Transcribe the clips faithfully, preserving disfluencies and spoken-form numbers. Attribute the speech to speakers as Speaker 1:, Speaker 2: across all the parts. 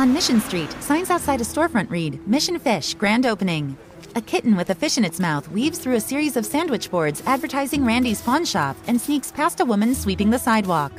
Speaker 1: On Mission Street, signs outside a storefront read, Mission Fish, grand opening. A kitten with a fish in its mouth weaves through a series of sandwich boards advertising Randy's pawn shop and sneaks past a woman sweeping the sidewalk.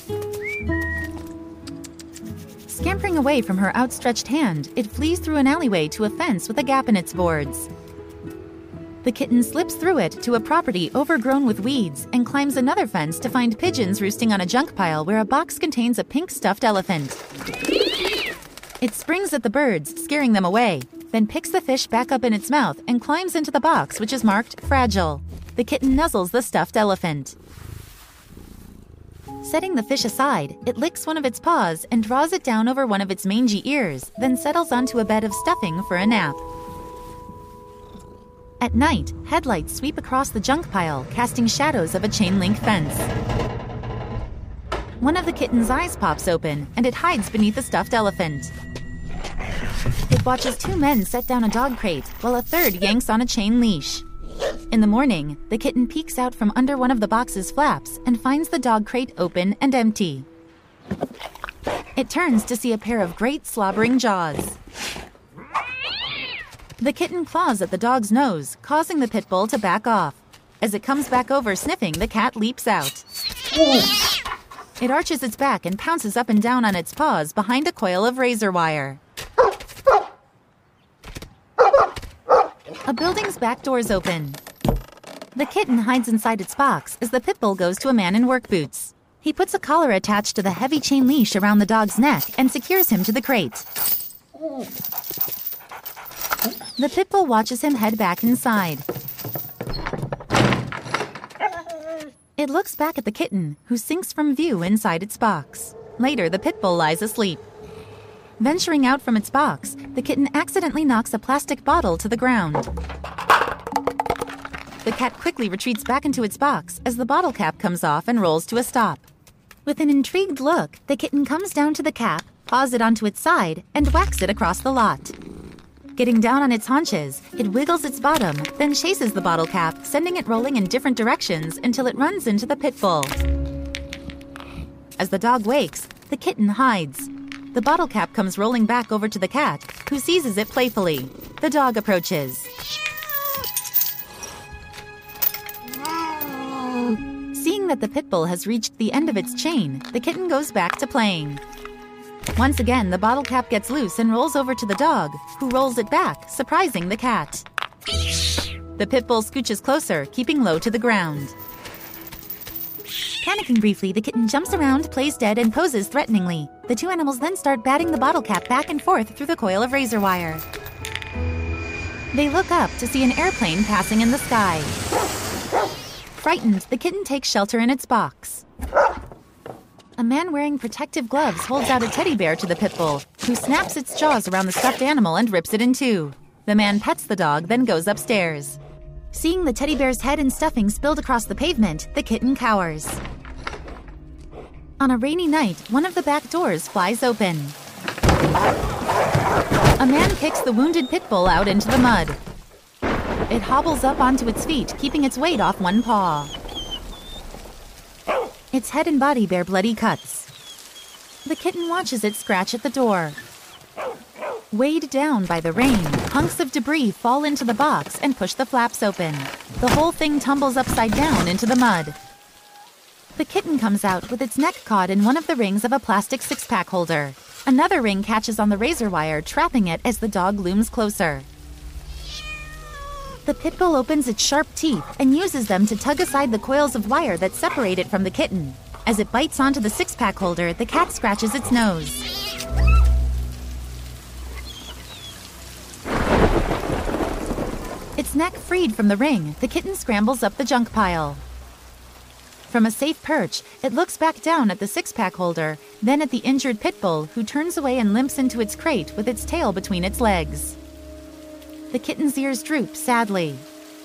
Speaker 1: Scampering away from her outstretched hand, it flees through an alleyway to a fence with a gap in its boards. The kitten slips through it to a property overgrown with weeds and climbs another fence to find pigeons roosting on a junk pile where a box contains a pink stuffed elephant. It springs at the birds, scaring them away, then picks the fish back up in its mouth and climbs into the box, which is marked fragile. The kitten nuzzles the stuffed elephant. Setting the fish aside, it licks one of its paws and draws it down over one of its mangy ears, then settles onto a bed of stuffing for a nap. At night, headlights sweep across the junk pile, casting shadows of a chain-link fence. One of the kitten's eyes pops open, and it hides beneath a stuffed elephant. It watches two men set down a dog crate, while a third yanks on a chain leash. In the morning, the kitten peeks out from under one of the box's flaps and finds the dog crate open and empty. It turns to see a pair of great slobbering jaws. The kitten claws at the dog's nose, causing the pit bull to back off. As it comes back over sniffing, the cat leaps out. It arches its back and pounces up and down on its paws behind a coil of razor wire. A building's back doors open. The kitten hides inside its box as the pit bull goes to a man in work boots. He puts a collar attached to the heavy chain leash around the dog's neck and secures him to the crate. The pit bull watches him head back inside. It looks back at the kitten, who sinks from view inside its box. Later, the pit bull lies asleep. Venturing out from its box, the kitten accidentally knocks a plastic bottle to the ground. The cat quickly retreats back into its box as the bottle cap comes off and rolls to a stop. With an intrigued look, the kitten comes down to the cap, paws it onto its side, and whacks it across the lot. Getting down on its haunches, it wiggles its bottom, then chases the bottle cap, sending it rolling in different directions until it runs into the pit bull. As the dog wakes, the kitten hides. The bottle cap comes rolling back over to the cat, who seizes it playfully. The dog approaches. Seeing that the pit bull has reached the end of its chain, the kitten goes back to playing. Once again, the bottle cap gets loose and rolls over to the dog, who rolls it back, surprising the cat. The pit bull scooches closer, keeping low to the ground. Panicking briefly, the kitten jumps around, plays dead, and poses threateningly. The two animals then start batting the bottle cap back and forth through the coil of razor wire. They look up to see an airplane passing in the sky. Frightened, the kitten takes shelter in its box. A man wearing protective gloves holds out a teddy bear to the pit bull, who snaps its jaws around the stuffed animal and rips it in two. The man pets the dog, then goes upstairs. Seeing the teddy bear's head and stuffing spilled across the pavement, the kitten cowers. On a rainy night, one of the back doors flies open. A man kicks the wounded pit bull out into the mud. It hobbles up onto its feet, keeping its weight off one paw. Its head and body bear bloody cuts. The kitten watches it scratch at the door. Weighed down by the rain, hunks of debris fall into the box and push the flaps open. The whole thing tumbles upside down into the mud. The kitten comes out with its neck caught in one of the rings of a plastic six-pack holder. Another ring catches on the razor wire, trapping it as the dog looms closer. The pit bull opens its sharp teeth and uses them to tug aside the coils of wire that separate it from the kitten. As it bites onto the six-pack holder, the cat scratches its nose. Its neck freed from the ring, the kitten scrambles up the junk pile. From a safe perch, it looks back down at the six-pack holder, then at the injured pit bull, who turns away and limps into its crate with its tail between its legs. The kitten's ears droop sadly.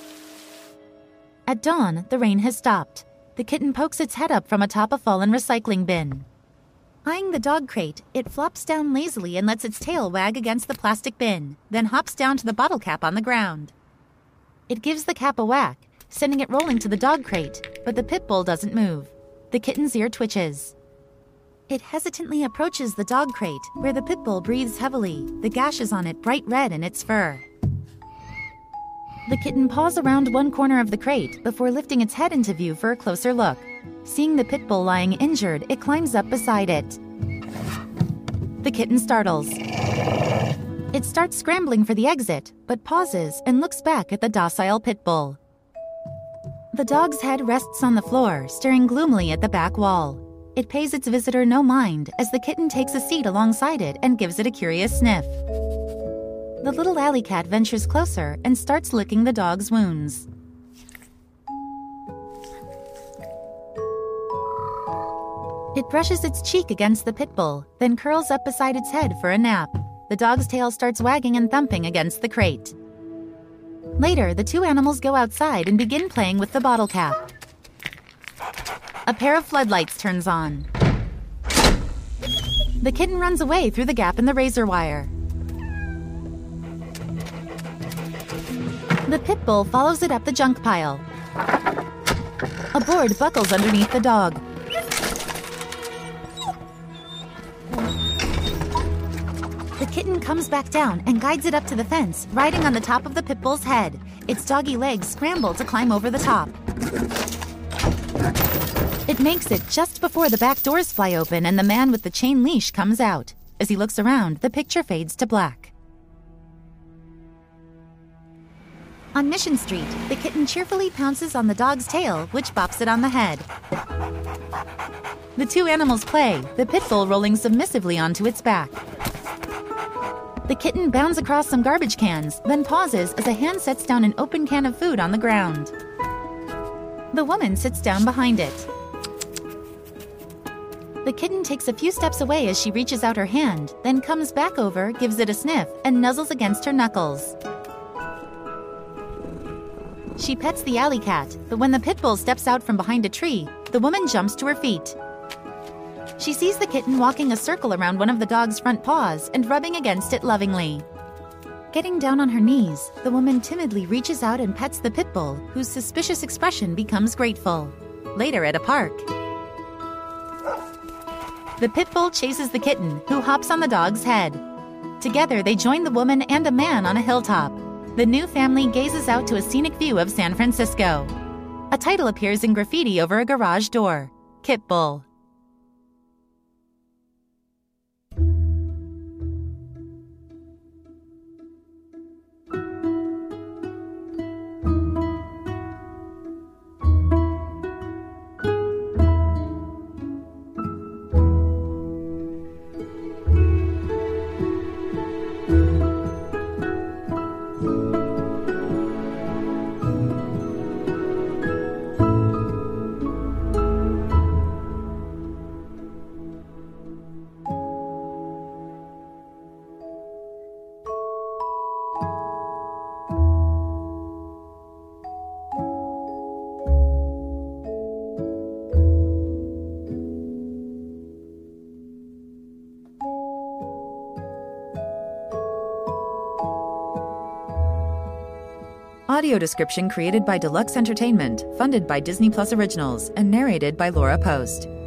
Speaker 1: At dawn, the rain has stopped. The kitten pokes its head up from atop a fallen recycling bin. Eyeing the dog crate, it flops down lazily and lets its tail wag against the plastic bin, then hops down to the bottle cap on the ground. It gives the cap a whack, sending it rolling to the dog crate, but the pit bull doesn't move. The kitten's ear twitches. It hesitantly approaches the dog crate, where the pit bull breathes heavily, the gashes on it bright red in its fur. The kitten paws around one corner of the crate before lifting its head into view for a closer look. Seeing the pit bull lying injured, it climbs up beside it. The kitten startles. It starts scrambling for the exit, but pauses and looks back at the docile pit bull. The dog's head rests on the floor, staring gloomily at the back wall. It pays its visitor no mind as the kitten takes a seat alongside it and gives it a curious sniff. The little alley cat ventures closer and starts licking the dog's wounds. It brushes its cheek against the pit bull, then curls up beside its head for a nap. The dog's tail starts wagging and thumping against the crate. Later, the two animals go outside and begin playing with the bottle cap. A pair of floodlights turns on. The kitten runs away through the gap in the razor wire. The pit bull follows it up the junk pile. A board buckles underneath the dog. The kitten comes back down and guides it up to the fence, riding on the top of the pit bull's head. Its doggy legs scramble to climb over the top. It makes it just before the back doors fly open and the man with the chain leash comes out. As he looks around, the picture fades to black. On Mission Street, the kitten cheerfully pounces on the dog's tail, which bops it on the head. The two animals play, the pit bull rolling submissively onto its back. The kitten bounds across some garbage cans, then pauses as a hand sets down an open can of food on the ground. The woman sits down behind it. The kitten takes a few steps away as she reaches out her hand, then comes back over, gives it a sniff, and nuzzles against her knuckles. She pets the alley cat, but when the pit bull steps out from behind a tree, the woman jumps to her feet. She sees the kitten walking a circle around one of the dog's front paws and rubbing against it lovingly. Getting down on her knees, the woman timidly reaches out and pets the pit bull, whose suspicious expression becomes grateful. Later at a park, the pit bull chases the kitten, who hops on the dog's head. Together, they join the woman and a man on a hilltop. The new family gazes out to a scenic view of San Francisco. A title appears in graffiti over a garage door: Kit Bull. Audio description created by Deluxe Entertainment, funded by Disney Plus Originals, and narrated by Laura Post.